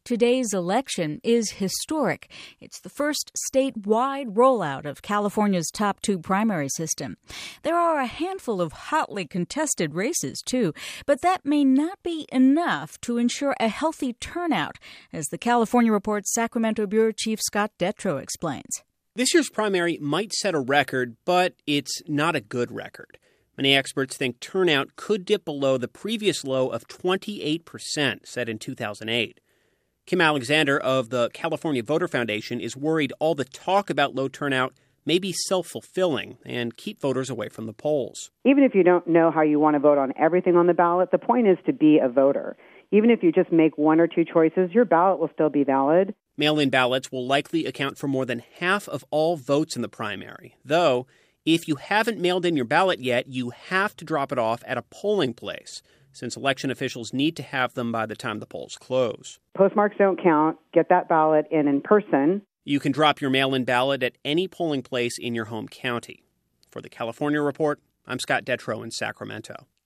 Today's election is historic. It's the first statewide rollout of California's top two primary system. There are a handful of hotly contested races, too, but that may not be enough to ensure a healthy turnout, as the California Report's Sacramento Bureau Chief Scott Detrow explains. This year's primary might set a record, but it's not a good record. Many experts think turnout could dip below the previous low of 28% set in 2008. Kim Alexander of the California Voter Foundation is worried all the talk about low turnout may be self-fulfilling and keep voters away from the polls. Even if you don't know how you want to vote on everything on the ballot, the point is to be a voter. Even if you just make one or two choices, your ballot will still be valid. Mail-in ballots will likely account for more than half of all votes in the primary, though if you haven't mailed in your ballot yet, you have to drop it off at a polling place, since election officials need to have them by the time the polls close. Postmarks don't count. Get that ballot in person. You can drop your mail-in ballot at any polling place in your home county. For the California Report, I'm Scott Detrow in Sacramento.